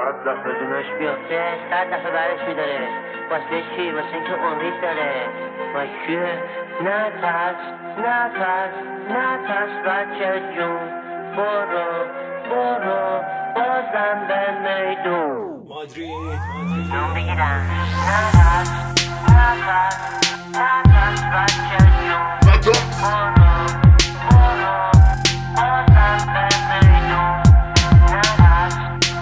100 دفعه دونش بیافته 100 دفعه برش میداره. واسه چی؟ واسه اینکه امید داره. واسه چیه؟ نترس بچه جون، برو بازم به میدون جون بگیرم. نترس بچه جون، برو بازم به میدون. نترس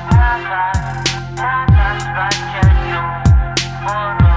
بچه جون، برو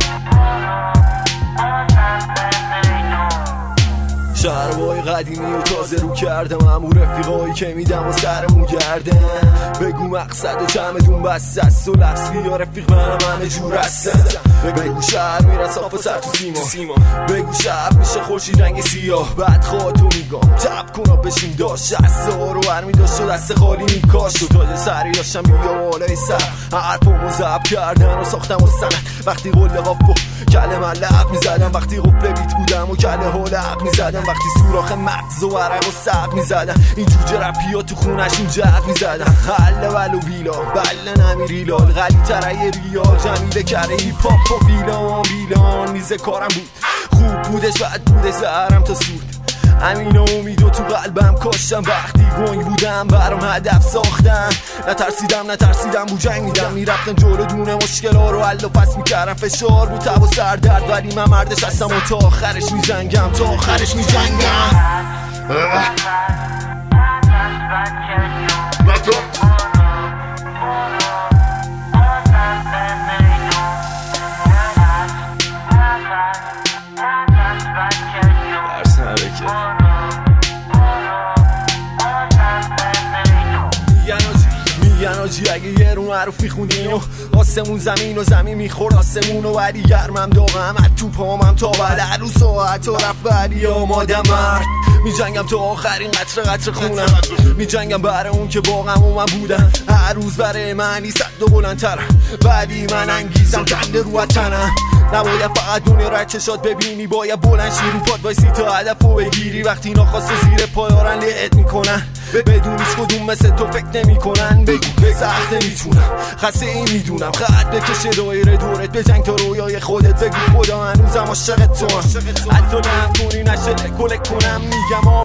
بازم به میدون. شهرهای قدیمی و تازه رو کردم، همون رفیقایی که میدم و سرمون گردم. بگو مقصد و چمدون بسته است و لفظ بیا رفیق منم همه جور هستم. بگو شهر میرن صاف و سر تو سیما، بگو شب میشه خورشید رنگ سیاه. بعد خواهتو میگم تب کنا بشیم داشت 60 رو برمی داشت و دست خالی میکاش. و تاج سری داشتم بیا بالای سر، حرفمو ضبط کردن و ساختم و سند. وقتی قول قاف و کلمه لب میزدم، وقتی قفل بیت بودم و کله ها لب میزدم، وقتی سوراخ مغز و عرق و سق میزدم، این جوجه رپی ها تو خونشون جد میزدم. حله ولو بیلا بله نمیری لال، غلی تره ریال جمیله کره هیپ هاپ و بیلان میزه کارم بود، خوب بودش بد بودش زهرم تا سود. همین امیدو تو قلبم کاشتم، وقتی گنگ بودم برام هدف ساختم. نترسیدم بو جنگ میدم، میرفتم جلو دونه مشکلا رو حل و پس میکردم. فشار بود تب و سردرد ولی من مردش هستم و تا آخرش میجنگم. میگن آجی اگه یه رو معروفی خوندین و آسمون زمین و زمین میخور آسمون و ولی گرمم داغم از تو پامم تا بعد رو ساعت و رفت ولی آمادم مرد. میجنگم تا آخرین قطره خونم، میجنگم برای اون که واقعا من بودم. هر روز برای معنی صد و بلندترم ولی من انگیزم کنده رو تنم. نباید فقط دونه را چشات ببینی، باید بلند شی رو پاد وایسی تا هدفو بگیری. وقتی ناخواسته زیر پایارن لعت میکنن، بدون هیچ کدوم مثل تو فکر نمیکنن. بگو سخت نمیتونم خسته این میدونم، خط بکشه دایره دورت به جنگ تا رویای خودت. بگو خدا هنوزم عاشق تو هم، حتی نم کنی نشه کلک کنم. میگم